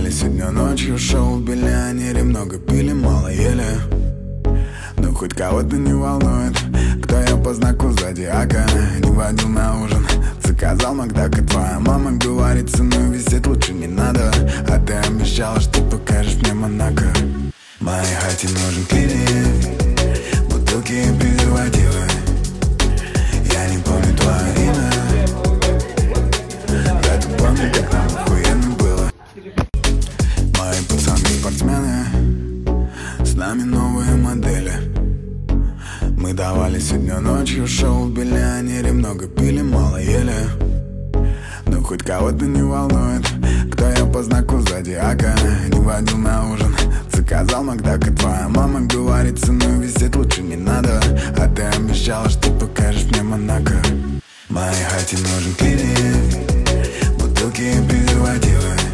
давали сегодня ночью шоу в биллионере. Много пили, мало ели, но хоть кого-то не волнует, кто я по знаку зодиака. Не водил на ужин, заказал Макдак. И твоя мама говорит, ценой висеть лучше не надо. А ты обещала, что покажешь мне Монако. Моей хате нужен клиник, бутылки и презервативы. Я не помню твое имя, зато помню, как нам охуенно было. Мои пацаны спортсмены, с нами новые модели. Мы давали сегодня ночью шоу в биллионере. Много пили, мало ели, но хоть кого-то не волнует, кто я по знаку зодиака. Не водил на ужин, заказал Макдак. И твоя мама говорит, ценой висеть лучше не надо. А ты обещала, что покажешь мне Монако. Моей хате нужен клиник, бутылки и презервативы.